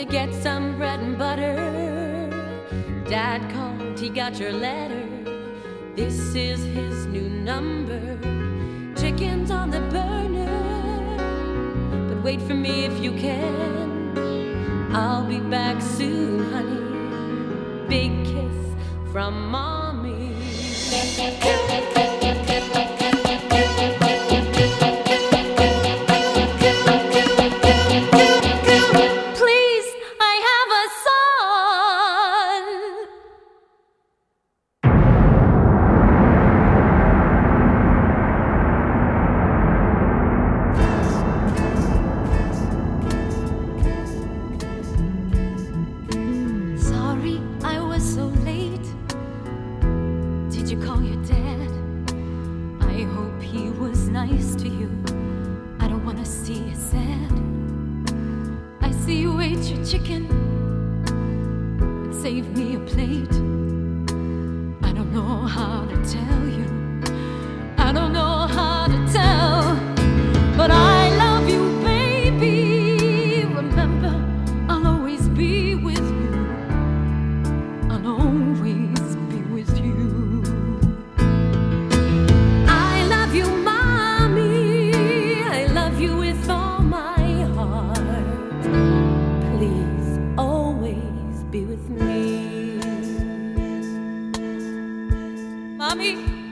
get some bread and butter. Dad called, he got your letter. This is his new number. Chicken's on the burner, but wait for me if you can. I'll be back soon, honey. Big kiss from mommy. Please, I have a son. Sorry I was so late. Did you call your dad? I hope he was nice to you. I don't wanna see you sad. I see you ate your chicken. It saved me a plate. I don't know how to tell you. I don't know how to tell. But I love you, baby. Remember, I'll always be with you. I'll always be with you. I love you, mommy. I love you with all my heart. Please always be with me. Mommy.